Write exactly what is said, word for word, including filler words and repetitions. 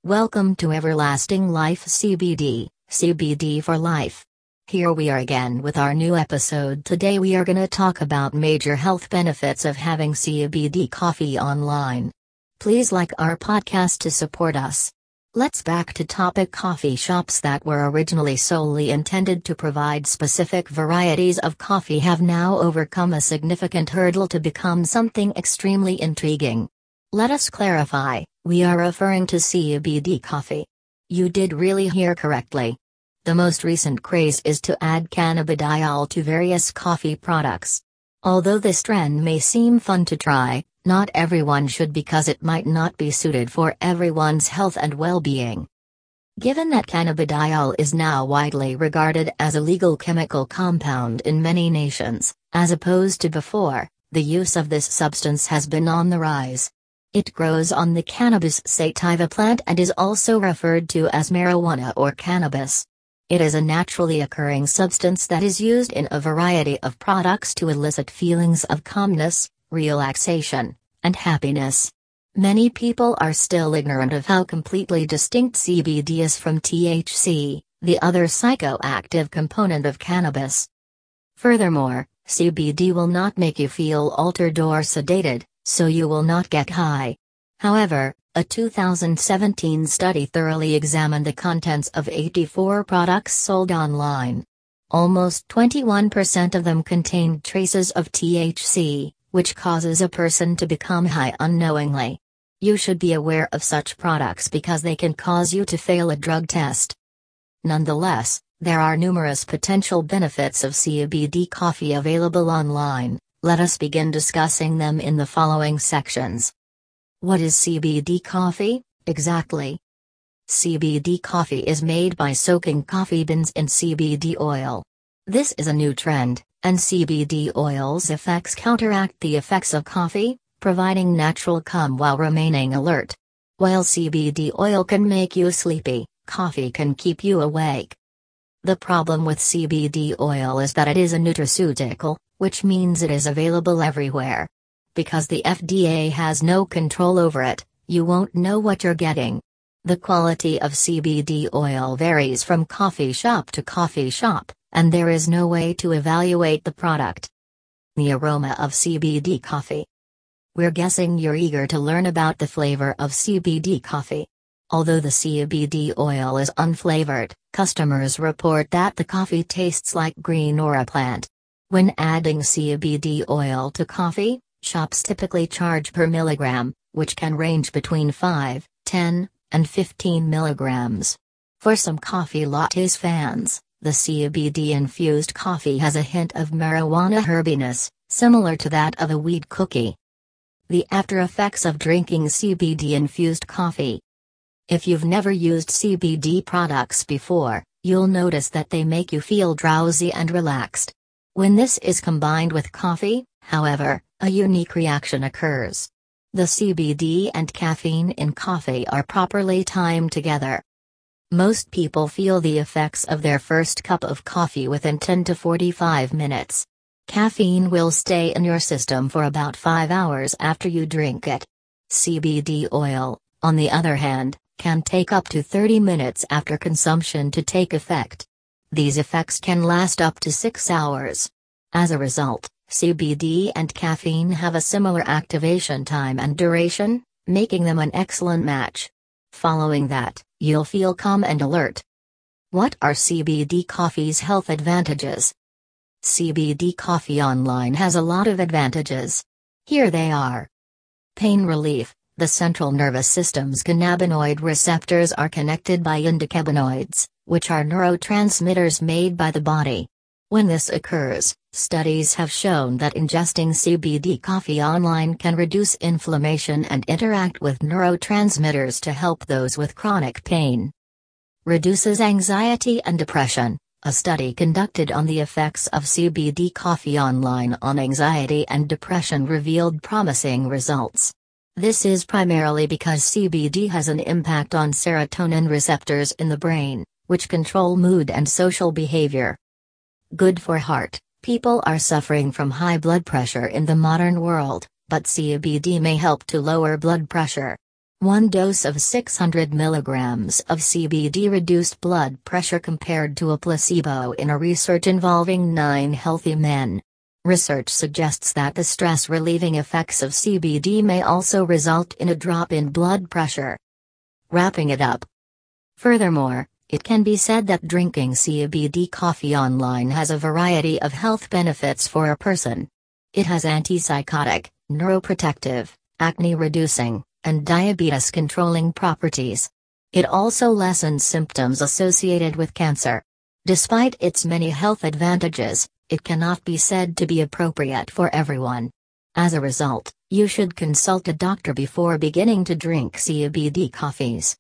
Welcome to Everlasting Life C B D, C B D for Life. Here we are again with our new episode. Today we are gonna talk about major health benefits of having C B D coffee online. Please like our podcast to support us. Let's back to topic. Coffee shops that were originally solely intended to provide specific varieties of coffee have now overcome a significant hurdle to become something extremely intriguing. Let us clarify, we are referring to C B D coffee. You did really hear correctly. The most recent craze is to add cannabidiol to various coffee products. Although this trend may seem fun to try, not everyone should, because it might not be suited for everyone's health and well-being. Given that cannabidiol is now widely regarded as a legal chemical compound in many nations, as opposed to before, the use of this substance has been on the rise. It grows on the Cannabis sativa plant and is also referred to as marijuana or cannabis. It is a naturally occurring substance that is used in a variety of products to elicit feelings of calmness, relaxation, and happiness. Many people are still ignorant of how completely distinct C B D is from T H C, the other psychoactive component of cannabis. Furthermore, C B D will not make you feel altered or sedated, so you will not get high. However, a two thousand seventeen study thoroughly examined the contents of eighty-four products sold online. Almost twenty-one percent of them contained traces of T H C, which causes a person to become high unknowingly. You should be aware of such products because they can cause you to fail a drug test. Nonetheless, there are numerous potential benefits of C B D coffee available online. Let us begin discussing them in the following sections. What is C B D coffee, exactly? C B D coffee is made by soaking coffee beans in C B D oil. This is a new trend, and C B D oil's effects counteract the effects of coffee, providing natural calm while remaining alert. While C B D oil can make you sleepy, coffee can keep you awake. The problem with C B D oil is that it is a nutraceutical, which means it is available everywhere. Because the F D A has no control over it, you won't know what you're getting. The quality of C B D oil varies from coffee shop to coffee shop, and there is no way to evaluate the product. The aroma of C B D coffee. We're guessing you're eager to learn about the flavor of C B D coffee. Although the C B D oil is unflavored, customers report that the coffee tastes like green or a plant. When adding C B D oil to coffee, shops typically charge per milligram, which can range between five, ten, and fifteen milligrams. For some coffee lattes fans, the C B D-infused coffee has a hint of marijuana herbiness, similar to that of a weed cookie. The after effects of drinking C B D-infused coffee. If you've never used C B D products before, you'll notice that they make you feel drowsy and relaxed. When this is combined with coffee, however, a unique reaction occurs. The C B D and caffeine in coffee are properly timed together. Most people feel the effects of their first cup of coffee within ten to forty-five minutes. Caffeine will stay in your system for about five hours after you drink it. C B D oil, on the other hand, can take up to thirty minutes after consumption to take effect. These effects can last up to six hours. As a result, C B D and caffeine have a similar activation time and duration, making them an excellent match. Following that, you'll feel calm and alert. What are C B D coffee's health advantages? C B D coffee online has a lot of advantages. Here they are. Pain relief. The central nervous system's cannabinoid receptors are connected by endocannabinoids, which are neurotransmitters made by the body. When this occurs, studies have shown that ingesting C B D coffee online can reduce inflammation and interact with neurotransmitters to help those with chronic pain. Reduces anxiety and depression. A study conducted on the effects of C B D coffee online on anxiety and depression revealed promising results. This is primarily because C B D has an impact on serotonin receptors in the brain, which control mood and social behavior. Good for heart. People are suffering from high blood pressure in the modern world, but C B D may help to lower blood pressure. One dose of six hundred milligrams of C B D reduced blood pressure compared to a placebo in a research involving nine healthy men. Research suggests that the stress-relieving effects of C B D may also result in a drop in blood pressure. Wrapping it up. Furthermore, it can be said that drinking C B D coffee online has a variety of health benefits for a person. It has antipsychotic, neuroprotective, acne-reducing, and diabetes-controlling properties. It also lessens symptoms associated with cancer. Despite its many health advantages, it cannot be said to be appropriate for everyone. As a result, you should consult a doctor before beginning to drink C B D coffees.